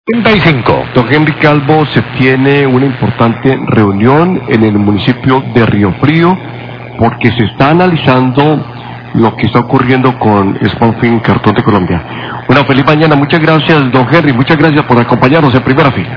35. Don Henry Calvo, se tiene una importante reunión en el municipio de Río Frío porque se está analizando lo que está ocurriendo con Sponfin Cartón de Colombia. Una feliz mañana, muchas gracias don Henry, muchas gracias por acompañarnos en primera fila.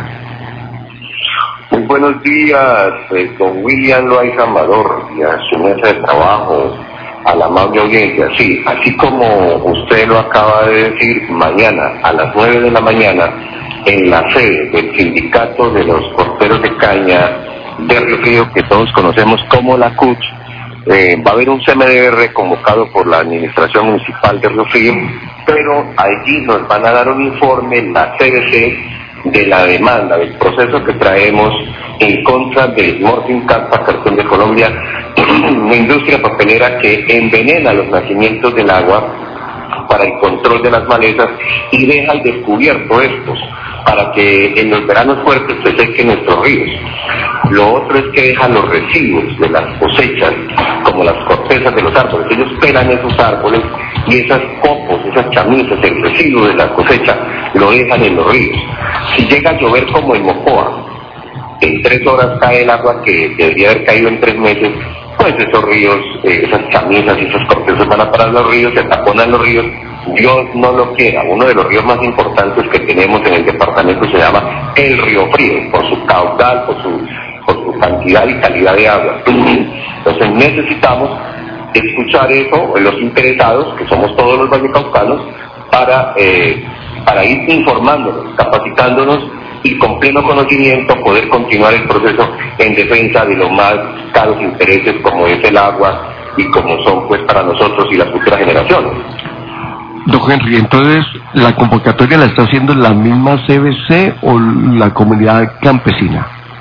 Muy buenos días, don William Loaiza Amador, y a su mesa de trabajo, a la amable audiencia. Sí, así como usted lo acaba de decir, mañana a las 9 de la mañana, en la sede del sindicato de los porteros de caña de Río Frío, que todos conocemos como la CUT, va a haber un CMDR convocado por la administración municipal de Río Frío, pero allí nos van a dar un informe, la CBC, de la demanda, del proceso que traemos en contra del Morfin Cartón de Colombia, una industria papelera que envenena los nacimientos del agua para el control de las malezas y deja al descubierto estos, para que en los veranos fuertes se sequen nuestros ríos. Lo otro es que deja los residuos de las cosechas, como las cortezas de los árboles. Ellos pelan esos árboles y esas copos, esas chamizas, el residuo de la cosecha, lo dejan en los ríos. Si llega a llover como en Mocoa, en 3 horas cae el agua que debería haber caído en 3 meses, pues esos ríos, esas chamizas y esas cortezas van a parar los ríos, se taponan los ríos. Dios no lo quiera, uno de los ríos más importantes que tenemos en el departamento se llama el Río Frío, por su caudal, por su cantidad y calidad de agua. Entonces necesitamos escuchar eso, los interesados, que somos todos los vallecaucanos, para ir informándonos, capacitándonos y con pleno conocimiento poder continuar el proceso en defensa de los más caros intereses como es el agua y como son pues para nosotros y las futuras generaciones. Don Henry, entonces, ¿la convocatoria la está haciendo la misma CBC o la comunidad campesina?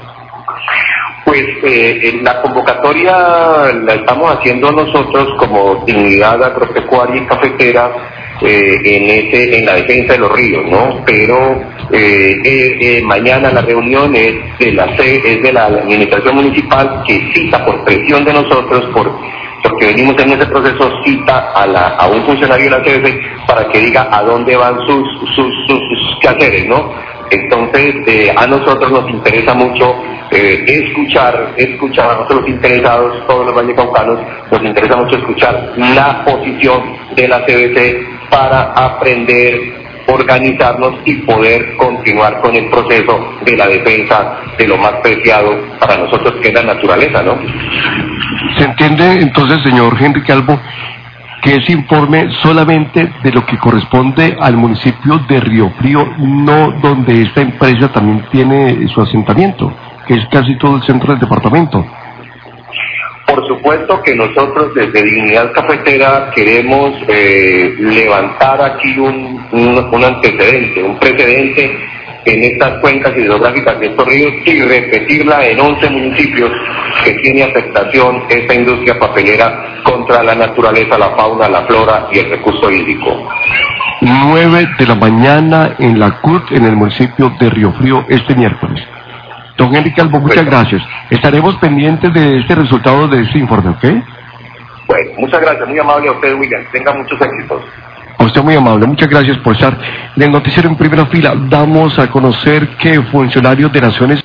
Pues la convocatoria la estamos haciendo nosotros como Dignidad Agropecuaria y Cafetera en la defensa de los ríos, ¿no? Pero mañana la reunión es de la administración municipal, que cita por presión de nosotros, porque venimos en ese proceso, cita a un funcionario de la CBC para que diga a dónde van sus quehaceres, ¿no? Entonces, a nosotros nos interesa mucho escuchar a nosotros los interesados, todos los vallecaucanos, nos interesa mucho escuchar la posición de la CBC para aprender, organizarnos y poder continuar con el proceso de la defensa de lo más preciado para nosotros, que es la naturaleza, ¿no? ¿Se entiende entonces, señor Henry Calvo, que ese informe solamente de lo que corresponde al municipio de Río Frío, no donde esta empresa también tiene su asentamiento, que es casi todo el centro del departamento? Por supuesto que nosotros desde Dignidad Cafetera queremos levantar aquí un antecedente, un precedente en estas cuencas hidrográficas de estos ríos y repetirla en 11 municipios que tiene afectación esta industria papelera contra la naturaleza, la fauna, la flora y el recurso hídrico. 9 de la mañana en la CUT, en el municipio de Río Frío, este miércoles. Don Henry Calvo, muchas gracias. Estaremos pendientes de este resultado de este informe, ¿ok? Bueno, muchas gracias, muy amable a usted, William. Tenga muchos éxitos. A usted muy amable, muchas gracias por estar en el noticiero en primera fila. Damos a conocer que funcionarios de Naciones